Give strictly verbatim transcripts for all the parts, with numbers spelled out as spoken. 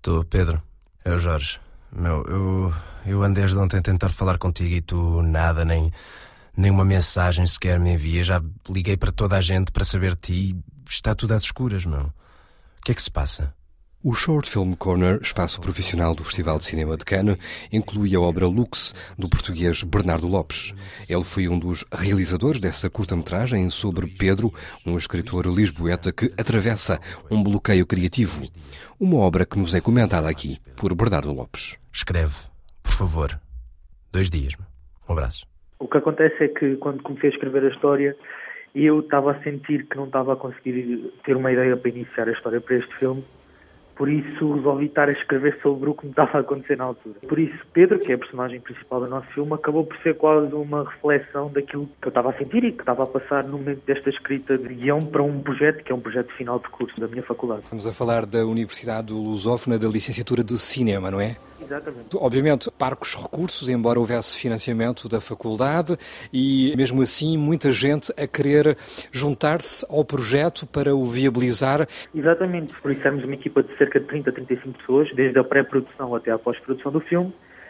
Estou, Pedro. É o Jorge. Meu, eu, eu andei desde ontem a tentar falar contigo e tu nada, nem, nem uma mensagem sequer me envia. Já liguei para toda a gente para saber de ti e está tudo às escuras, meu. O que é que se passa? O Short Film Corner, espaço profissional do Festival de Cinema de Cannes, inclui a obra Lux, do português Bernardo Lopes. Ele foi um dos realizadores dessa curta-metragem sobre Pedro, um escritor lisboeta que atravessa um bloqueio criativo. Uma obra que nos é comentada aqui por Bernardo Lopes. Escreve, por favor. Dois dias, meu. Um abraço. O que acontece é que quando comecei a escrever a história, eu estava a sentir que não estava a conseguir ter uma ideia para iniciar a história para este filme. Por isso resolvi estar a escrever sobre o que me estava a acontecer na altura. Por isso Pedro, que é a personagem principal do nosso filme, acabou por ser quase uma reflexão daquilo que eu estava a sentir e que estava a passar no momento desta escrita de guião para um projeto, que é um projeto final de curso da minha faculdade. Estamos a falar da Universidade Lusófona, da licenciatura de Cinema, não é? Exatamente. Obviamente, parcos recursos, embora houvesse financiamento da faculdade, e mesmo assim muita gente a querer juntar-se ao projeto para o viabilizar. Exatamente, por isso éramos uma equipa de cerca de trinta a trinta e cinco pessoas, desde a pré-produção até a pós-produção do filme,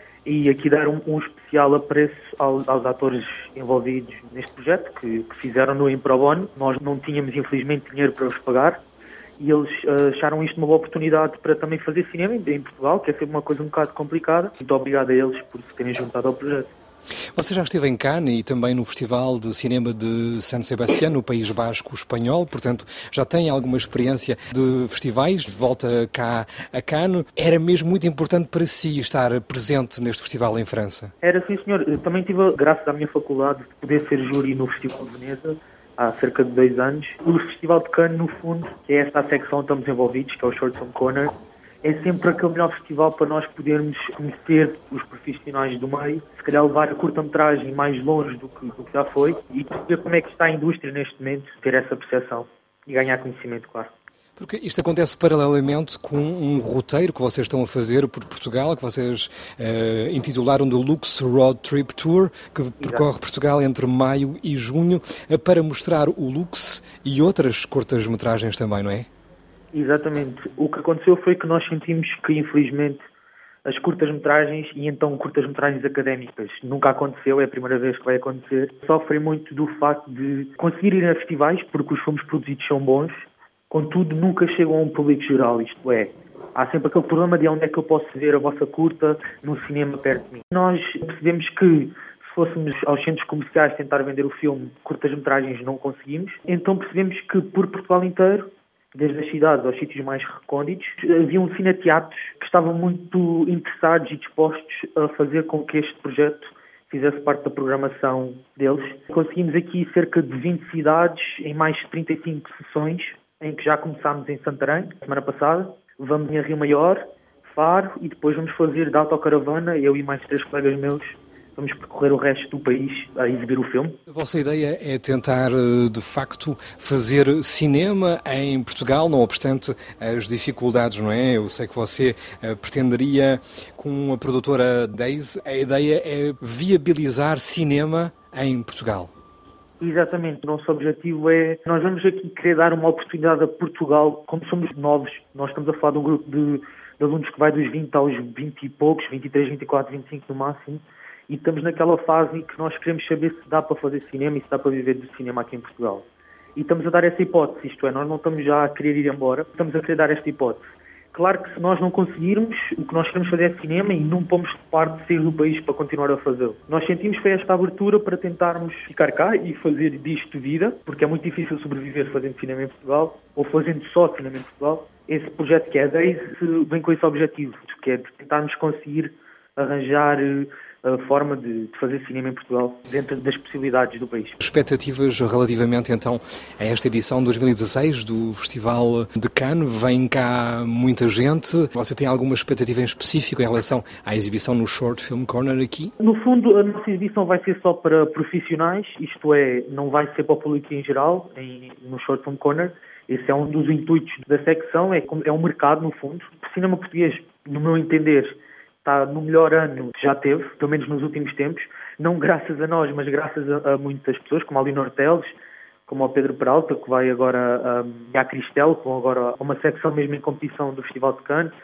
e aqui dar um, um especial apreço aos, aos atores envolvidos neste projeto, que, que fizeram-no em pro bono. Nós não tínhamos, infelizmente, dinheiro para os pagar, e eles uh, acharam isto uma boa oportunidade para também fazer cinema em, em Portugal, que é sempre uma coisa um bocado complicada. Muito obrigado a eles por se terem juntado ao projeto. Você já esteve em Cannes e também no Festival de Cinema de San Sebastián, no País Basco espanhol, portanto já tem alguma experiência de festivais, de volta cá a Cannes. Era mesmo muito importante para si estar presente neste festival em França? Era, sim, senhor. Eu também tive a graça da minha faculdade de poder ser júri no Festival de Veneza há cerca de dois anos. O Festival de Cannes, no fundo, que é esta a secção onde estamos envolvidos, que é o Short Film Corner, é sempre aquele melhor festival para nós podermos conhecer os profissionais do meio, se calhar levar a curta-metragem mais longe do que, do que já foi e perceber como é que está a indústria neste momento, ter essa percepção e ganhar conhecimento, claro. Porque isto acontece paralelamente com um roteiro que vocês estão a fazer por Portugal, que vocês uh, intitularam de Lux Road Trip Tour, que Exato. Percorre Portugal entre maio e junho, uh, para mostrar o Lux e outras curtas-metragens também, não é? Exatamente. O que aconteceu foi que nós sentimos que, infelizmente, as curtas-metragens, e então curtas-metragens académicas, nunca aconteceu, é a primeira vez que vai acontecer, sofrem muito do facto de conseguir ir a festivais, porque os filmes produzidos são bons, contudo nunca chegam a um público geral, isto é, há sempre aquele problema de onde é que eu posso ver a vossa curta no cinema perto de mim. Nós percebemos que se fôssemos aos centros comerciais tentar vender o filme, curtas-metragens não conseguimos, então percebemos que por Portugal inteiro, desde as cidades aos sítios mais recônditos, haviam cineteatros que estavam muito interessados e dispostos a fazer com que este projeto fizesse parte da programação deles. Conseguimos aqui cerca de vinte cidades em mais de trinta e cinco sessões, em que já começámos em Santarém, semana passada. Vamos em Rio Maior, Faro, e depois vamos fazer de autocaravana, eu e mais três colegas meus, vamos percorrer o resto do país a exibir o filme. A vossa ideia é tentar, de facto, fazer cinema em Portugal, não obstante as dificuldades, não é? Eu sei que você uh, pretenderia, com a produtora Daisy, a ideia é viabilizar cinema em Portugal. Exatamente. O nosso objetivo é, nós vamos aqui querer dar uma oportunidade a Portugal, como somos novos, nós estamos a falar de um grupo de, de alunos que vai dos vinte aos vinte e poucos, vinte e três, vinte e quatro, vinte e cinco no máximo, e estamos naquela fase em que nós queremos saber se dá para fazer cinema e se dá para viver do cinema aqui em Portugal. E estamos a dar essa hipótese, isto é, nós não estamos já a querer ir embora, estamos a querer dar esta hipótese. Claro que se nós não conseguirmos, o que nós queremos fazer é cinema e não pomos de parte de sair do país para continuar a fazê-lo. Nós sentimos que foi esta abertura para tentarmos ficar cá e fazer disto vida, porque é muito difícil sobreviver fazendo cinema em Portugal, ou fazendo só cinema em Portugal. Esse projeto que é a Daisy vem com esse objetivo, que é de tentarmos conseguir arranjar a forma de, de fazer cinema em Portugal dentro das possibilidades do país. Expectativas relativamente então a esta edição dois mil e dezasseis do Festival de Cannes? Vem cá muita gente. Você tem alguma expectativa em específico em relação à exibição no Short Film Corner aqui? No fundo, a nossa exibição vai ser só para profissionais, isto é, não vai ser para o público em geral, em, no Short Film Corner. Esse é um dos intuitos da secção, é, é um mercado, no fundo. O cinema português, no meu entender, está no melhor ano que já teve, pelo menos nos últimos tempos, não graças a nós, mas graças a, a muitas pessoas, como a Leonor Teles, como ao Pedro Peralta, que vai agora um, e à Cristel, com agora uma secção mesmo em competição do Festival de Cannes,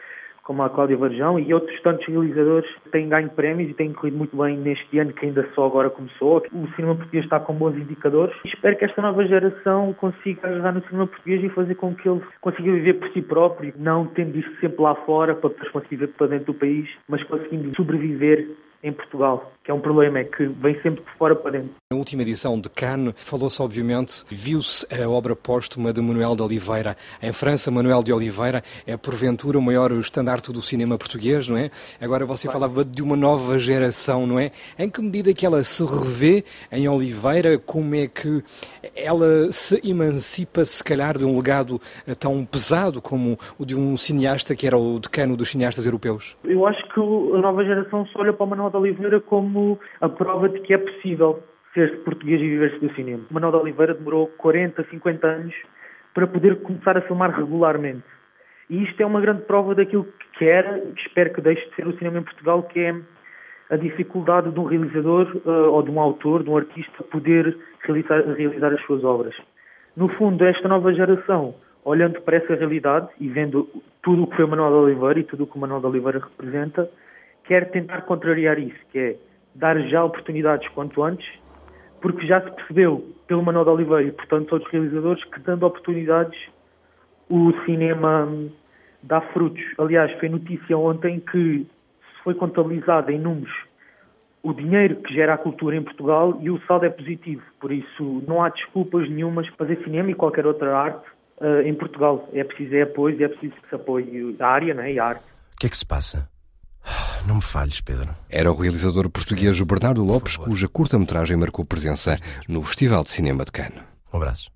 como a Cláudia Varjão e outros tantos realizadores que têm ganho prémios e têm corrido muito bem neste ano, que ainda só agora começou. O cinema português está com bons indicadores. Espero que esta nova geração consiga agarrar no cinema português e fazer com que ele consiga viver por si próprio, não tendo isto sempre lá fora para depois conseguir viver para dentro do país, mas conseguindo sobreviver em Portugal, que é um problema, é que vem sempre de fora para dentro. Na última edição de Cannes, falou-se obviamente, viu-se a obra póstuma de Manuel de Oliveira. Em França, Manuel de Oliveira é porventura o maior estandarte do cinema português, não é? Agora você falava de uma nova geração, não é? Em que medida que ela se revê em Oliveira, como é que ela se emancipa, se calhar, de um legado tão pesado como o de um cineasta que era o decano dos cineastas europeus? Eu acho que a nova geração só olha para o Manuel de Oliveira como a prova de que é possível ser português e viver-se do cinema. O Manuel de Oliveira demorou quarenta, cinquenta anos para poder começar a filmar regularmente. E isto é uma grande prova daquilo que era, e que espero que deixe de ser o cinema em Portugal, que é a dificuldade de um realizador uh, ou de um autor, de um artista, poder realizar, realizar as suas obras. No fundo, esta nova geração, olhando para essa realidade e vendo tudo o que foi o Manuel de Oliveira e tudo o que o Manuel de Oliveira representa, quer tentar contrariar isso, que é dar já oportunidades quanto antes, porque já se percebeu pelo Manuel de Oliveira e por tantos outros realizadores que, dando oportunidades, o cinema dá frutos. Aliás, foi notícia ontem que foi contabilizado em números o dinheiro que gera a cultura em Portugal e o saldo é positivo. Por isso, não há desculpas nenhumas para fazer cinema e qualquer outra arte uh, em Portugal. É preciso é apoio e é preciso que se apoie a área, né, e a arte. O que é que se passa? Não me falhes, Pedro. Era o realizador português Bernardo Lopes, cuja curta-metragem marcou presença no Festival de Cinema de Cannes. Um abraço.